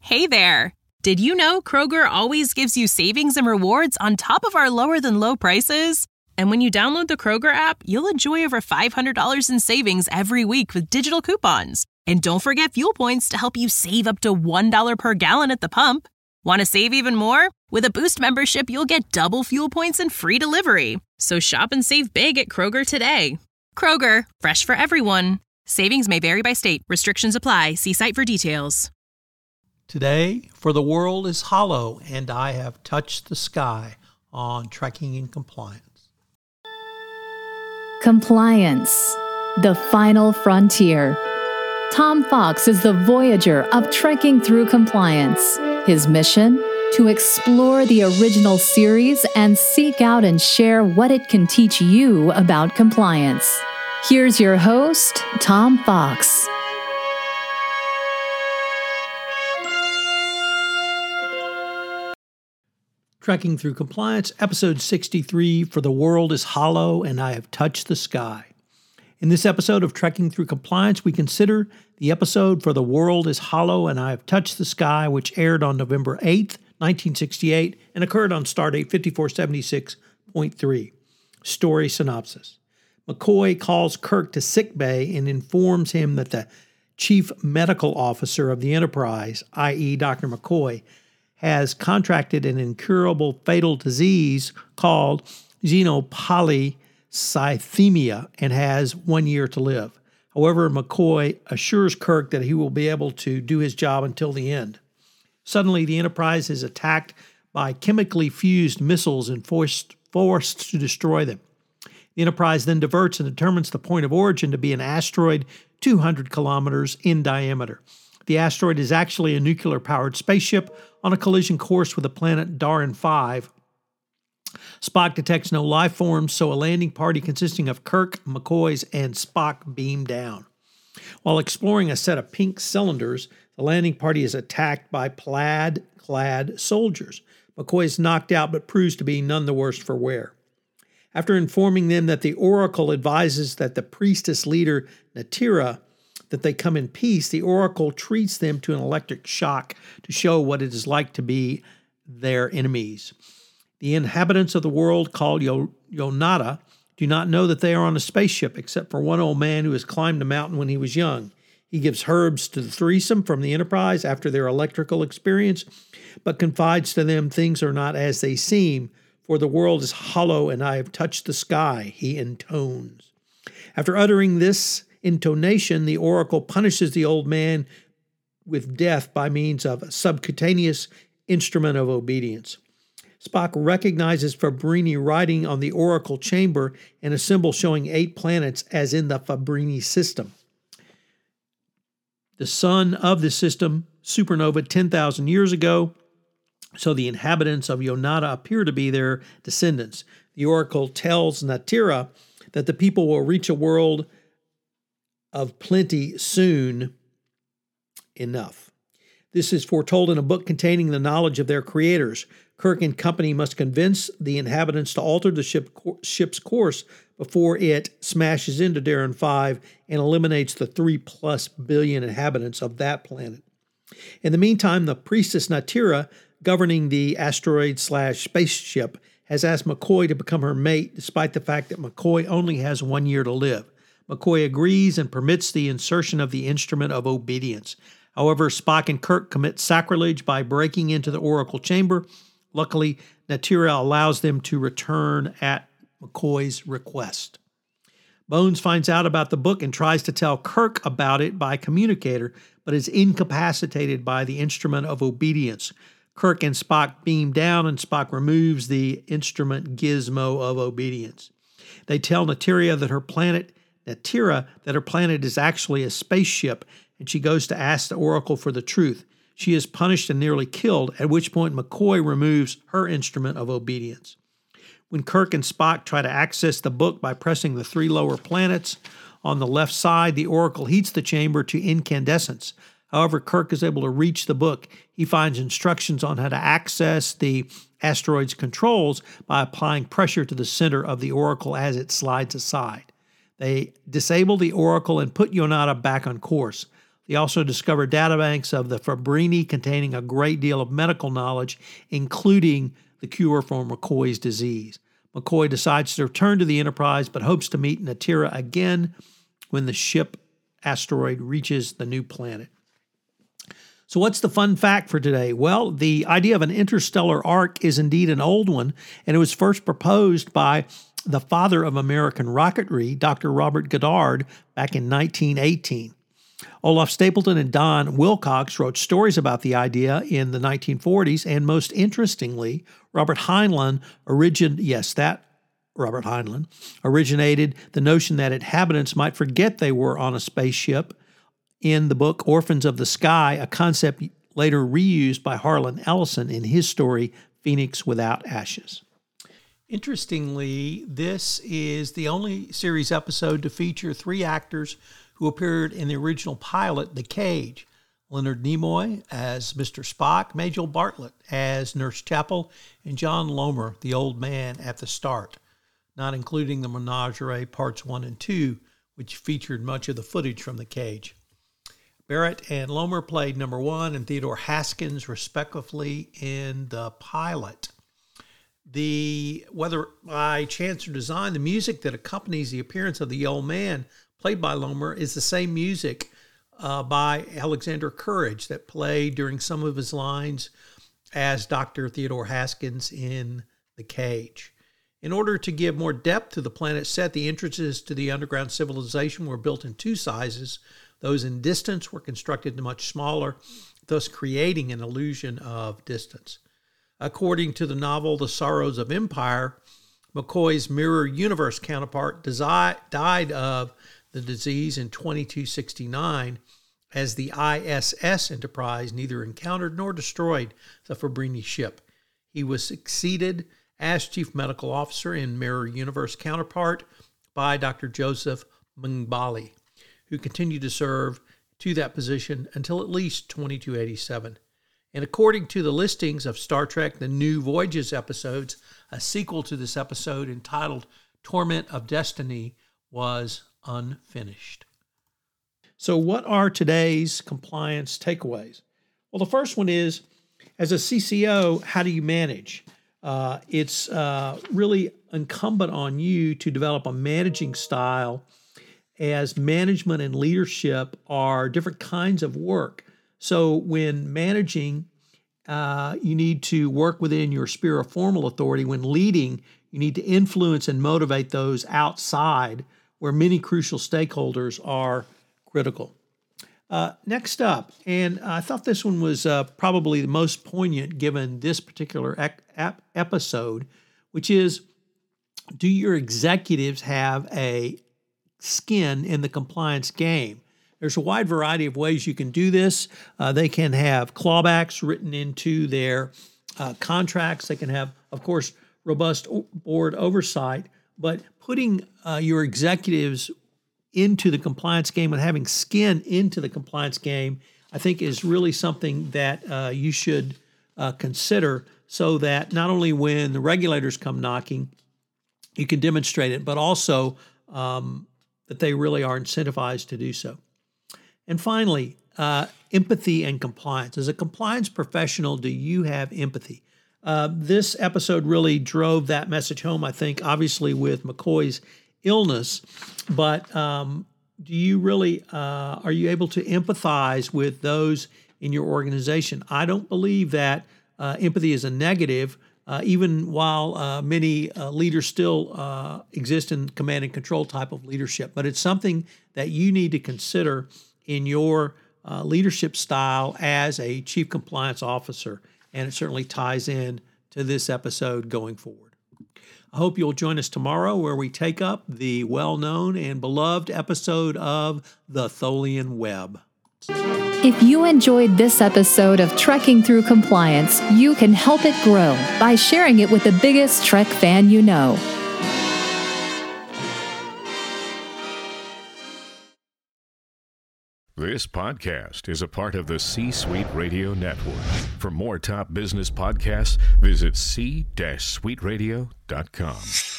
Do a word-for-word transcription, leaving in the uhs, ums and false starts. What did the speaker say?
Hey there! Did you know Kroger always gives you savings and rewards on top of our lower-than-low prices? And when you download the Kroger app, you'll enjoy over five hundred dollars in savings every week with digital coupons. And don't forget fuel points to help you save up to one dollar per gallon at the pump. Want to save even more? With a Boost membership, you'll get double fuel points and free delivery. So shop and save big at Kroger today. Kroger, fresh for everyone. Savings may vary by state. Restrictions apply. See site for details. Today, For the World is Hollow, and I Have Touched the Sky on Trekking in Compliance. Compliance, the final frontier. Tom Fox is the voyager of Trekking Through Compliance. His mission? To explore the original series and seek out and share what it can teach you about compliance. Here's your host, Tom Fox. Trekking Through Compliance, episode sixty-three, For the World is Hollow, and I Have Touched the Sky. In this episode of Trekking Through Compliance, we consider the episode For the World is Hollow, and I Have Touched the Sky, which aired on November eighth, nineteen sixty-eight, and occurred on Stardate fifty-four seventy-six point three. Story synopsis. McCoy calls Kirk to sickbay and informs him that the chief medical officer of the Enterprise, that is. Doctor McCoy, has contracted an incurable fatal disease called xenopolycythemia and has one year to live. However, McCoy assures Kirk that he will be able to do his job until the end. Suddenly, the Enterprise is attacked by chemically fused missiles and forced, forced to destroy them. The Enterprise then diverts and determines the point of origin to be an asteroid two hundred kilometers in diameter. The asteroid is actually a nuclear-powered spaceship on a collision course with the planet Daran five. Spock detects no life forms, so a landing party consisting of Kirk, McCoys, and Spock beam down. While exploring a set of pink cylinders, the landing party is attacked by plaid-clad soldiers. McCoy is knocked out but proves to be none the worse for wear. After informing them that the Oracle advises that the priestess leader, Natira, that they come in peace, the Oracle treats them to an electric shock to show what it is like to be their enemies. The inhabitants of the world called Yo- Yonata do not know that they are on a spaceship, except for one old man who has climbed a mountain when he was young. He gives herbs to the threesome from the Enterprise after their electrical experience, but confides to them things are not as they seem, for the world is hollow and I have touched the sky, he intones. After uttering this intonation, the Oracle punishes the old man with death by means of a subcutaneous instrument of obedience. Spock recognizes Fabrini writing on the Oracle chamber and a symbol showing eight planets as in the Fabrini system. The sun of the system, supernova ten thousand years ago, so the inhabitants of Yonata appear to be their descendants. The Oracle tells Natira that the people will reach a world of plenty soon enough. This is foretold in a book containing the knowledge of their creators. Kirk and company must convince the inhabitants to alter the ship, ship's course before it smashes into Daran five and eliminates the three plus billion inhabitants of that planet. In the meantime, the priestess Natira, governing the asteroid slash spaceship, has asked McCoy to become her mate despite the fact that McCoy only has one year to live. McCoy agrees and permits the insertion of the instrument of obedience. However, Spock and Kirk commit sacrilege by breaking into the Oracle chamber. Luckily, Natira allows them to return at McCoy's request. Bones finds out about the book and tries to tell Kirk about it by communicator, but is incapacitated by the instrument of obedience. Kirk and Spock beam down, and Spock removes the instrument gizmo of obedience. They tell Natira that her planet Natira that her planet is actually a spaceship, and she goes to ask the Oracle for the truth. She is punished and nearly killed, at which point McCoy removes her instrument of obedience. When Kirk and Spock try to access the book by pressing the three lower planets on the left side, the Oracle heats the chamber to incandescence. However, Kirk is able to reach the book. He finds instructions on how to access the asteroid's controls by applying pressure to the center of the Oracle as it slides aside. They disable the Oracle and put Yonata back on course. They also discovered databanks of the Fabrini containing a great deal of medical knowledge, including the cure for McCoy's disease. McCoy decides to return to the Enterprise, but hopes to meet Natira again when the ship asteroid reaches the new planet. So what's the fun fact for today? Well, the idea of an interstellar arc is indeed an old one, and it was first proposed by the father of American rocketry, Doctor Robert Goddard, back in nineteen eighteen. Olaf Stapleton and Don Wilcox wrote stories about the idea in the nineteen forties, and most interestingly, Robert Heinlein originated, yes, that Robert Heinlein, originated the notion that inhabitants might forget they were on a spaceship in the book Orphans of the Sky, a concept later reused by Harlan Ellison in his story, Phoenix Without Ashes. Interestingly, this is the only series episode to feature three actors who appeared in the original pilot, The Cage. Leonard Nimoy as Mister Spock, Majel Bartlett as Nurse Chapel, and John Lomer, the old man at the start, not including the Menagerie Parts one and two, which featured much of the footage from The Cage. Barrett and Lomer played number one and Theodore Haskins, respectively, in the pilot. The, whether by chance or design, the music that accompanies the appearance of the old man, played by Lomer, is the same music uh, by Alexander Courage that played during some of his lines as Doctor Theodore Haskins in The Cage. In order to give more depth to the planet set, the entrances to the underground civilization were built in two sizes. Those in distance were constructed much smaller, thus creating an illusion of distance. According to the novel The Sorrows of Empire, McCoy's Mirror Universe counterpart desi- died of the disease in twenty-two sixty-nine, as the I S S Enterprise neither encountered nor destroyed the Fabrini ship. He was succeeded as Chief Medical Officer in Mirror Universe counterpart by Doctor Joseph Mngbali, who continued to serve to that position until at least twenty-two eighty-seven. And according to the listings of Star Trek The New Voyages episodes, a sequel to this episode entitled Torment of Destiny was unfinished. So what are today's compliance takeaways? Well, the first one is, as a C C O, how do you manage? Uh, it's uh, really incumbent on you to develop a managing style, as management and leadership are different kinds of work. So when managing, uh, you need to work within your sphere of formal authority. When leading, you need to influence and motivate those outside, where many crucial stakeholders are critical. Uh, next up, and I thought this one was uh, probably the most poignant given this particular ec- ep- episode, which is, do your executives have a skin in the compliance game? There's a wide variety of ways you can do this. Uh, they can have clawbacks written into their uh, contracts. They can have, of course, robust o- board oversight, but putting uh, your executives into the compliance game and having skin into the compliance game, I think is really something that uh, you should uh, consider, so that not only when the regulators come knocking, you can demonstrate it, but also um, that they really are incentivized to do so. And finally, uh, empathy and compliance. As a compliance professional, do you have empathy? Uh, this episode really drove that message home, I think, obviously with McCoy's illness, but um, do you really, uh, are you able to empathize with those in your organization? I don't believe that uh, empathy is a negative, uh, even while uh, many uh, leaders still uh, exist in command and control type of leadership, but it's something that you need to consider in your uh, leadership style as a chief compliance officer, and it certainly ties in to this episode going forward. I hope you'll join us tomorrow, where we take up the well-known and beloved episode of The Tholian Web. If you enjoyed this episode of Trekking Through Compliance, you can help it grow by sharing it with the biggest Trek fan you know. This podcast is a part of the C-Suite Radio Network. For more top business podcasts, visit c suite radio dot com.